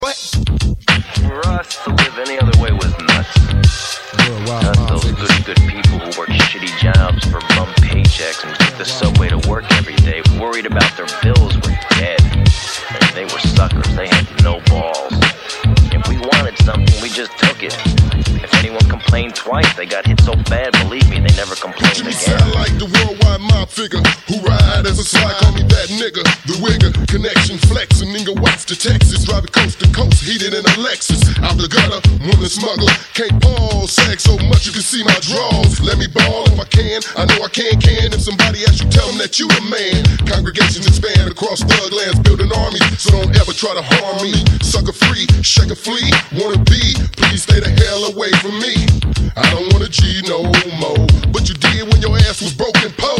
What? For us to live any other way was nuts. Those good people who work shitty jobs for bum paychecks and took the subway to work every day, worried about their bills, were dead. And they were suckers. They had no balls. If we wanted something, we just took it. If anyone complained twice, they got hit so bad, believe me, they never complained You again. sound like the worldwide mob figure who ride as a slide. Call me that nigga, the wigger, connection flexing, nigga west to Texas, driving coast to coast, heated in a Lexus. Out the gutter, woman smuggler, can't pause, sag so much you can see my draws. Let me ball if I can, I know I can. If somebody asks you, tell them that you the man. Congregations expand across thug lands, building armies, so don't ever try to harm me. Sucker free, shake a flea, wanna be, please stay the hell away from me. I don't wanna G no more, but you did when your ass was broken, po.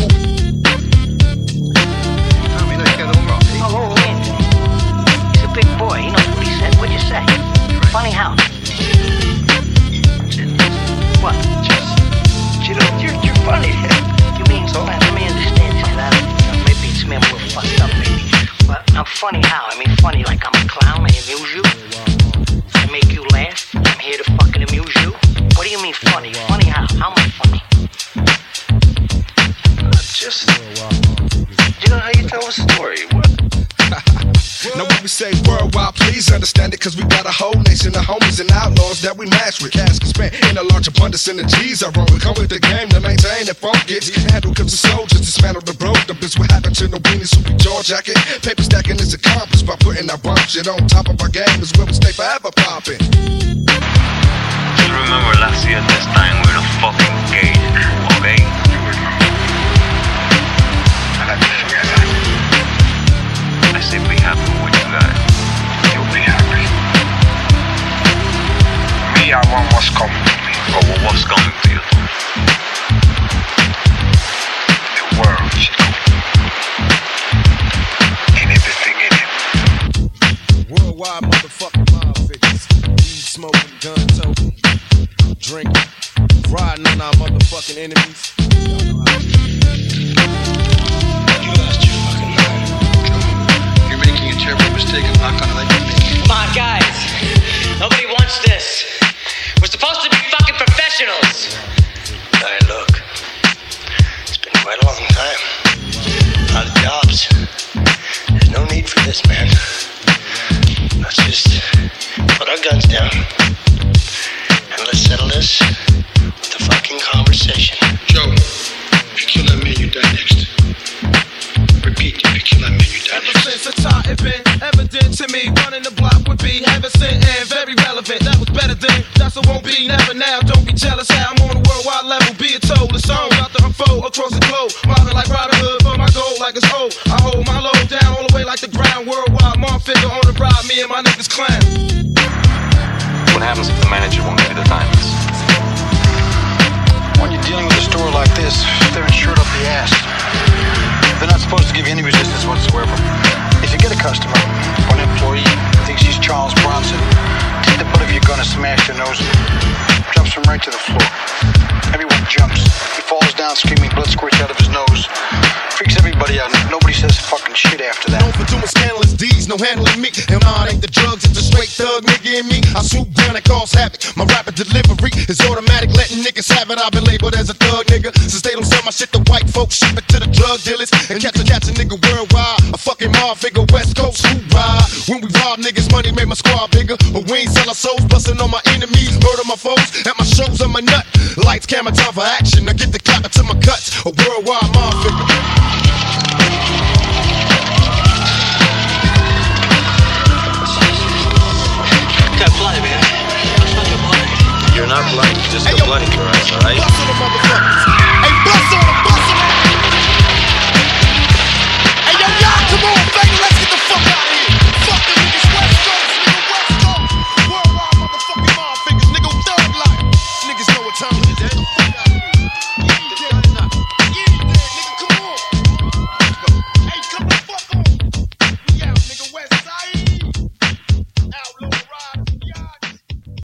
Oh, Anthony. He's a big boy. He knows what he said. What'd you say? Funny how? What? You're funny. You mean, so? Let me understand. Maybe it's me, I'm a little fucked up, maybe. But I'm funny how? I mean, funny like I'm a clown. I amuse you. I make you laugh. I'm here to fucking amuse you. What do you mean funny? Funny how? How am I funny? Just, you know how you tell a story. What? Now when we say worldwide, please understand it, cause we got a whole nation of homies and outlaws that we match with. Cash can spend in a large abundance in the G's I roll. We come with the game to maintain that funk gets handled, cause we soldiers dismantle the broke. The bitch what happened to the weenie super jaw jacket. Paper stacking is accomplished by putting our bump shit on top of our game, is where we stay forever popping. Just remember last year this time we're in a fucking cage, okay? I say be happy with what you got. You'll be happy. Me, I want what's coming to me. Oh, well, what's coming to you? The world, Chico. And everything in it. Worldwide motherfucking mob figures. Weed smoking, gun toting, drinking, riding on our motherfucking enemies. You lost your fucking mind. You're making a terrible mistake. I'm not gonna let you make it. Come on, guys. Nobody wants this. We're supposed to be fucking professionals. Hey, look. It's been quite a long time. A lot of jobs. There's no need for this, man. Let's just put our guns down. And let's settle this with a fucking conversation. Joe, if you kill that man, you die next. Repeat, if you kill that man, you die next. Ever since the time it been evident to me, running the block would be heaven sent and very relevant. That was better then, that's what won't be never now. Don't be jealous how I'm on a worldwide level, be it told. The song about to unfold across the globe. Mobbing like Robin Hood, but my goal like it's old. I hold my load down all the way like the ground. Worldwide, Mark figure on the ride, me and my niggas clown. What happens if the manager won't give you the diamonds? When you're dealing with a store like this, they're insured up the ass. They're not supposed to give you any resistance whatsoever. If you get a customer or an employee who thinks he's Charles Bronson, take the butt of your gun and smash their nose in. Jumps him right to the floor. Everyone jumps. He falls down screaming, blood squirts out of his nose. Freaks everybody out. Nobody says fucking shit after that. Known for doing scandalous deeds, no handling me. And mine ain't the drugs, it's a straight thug nigga in me. I swoop down and cause havoc. My rapid delivery is automatic, letting niggas have it. I've been labeled as a thug nigga. Since they don't sell my shit to white folks, ship it to the drug dealers. And catch a nigga worldwide. A fucking mob figure, West Coast, who ride? When we rob niggas, money made my squad bigger. But we ain't sell our souls, busting on my enemies. Murder my foes, at my shows, I'm a nut. Lights, camera, time for action. I get the clapper to my cuts. A worldwide mob figure.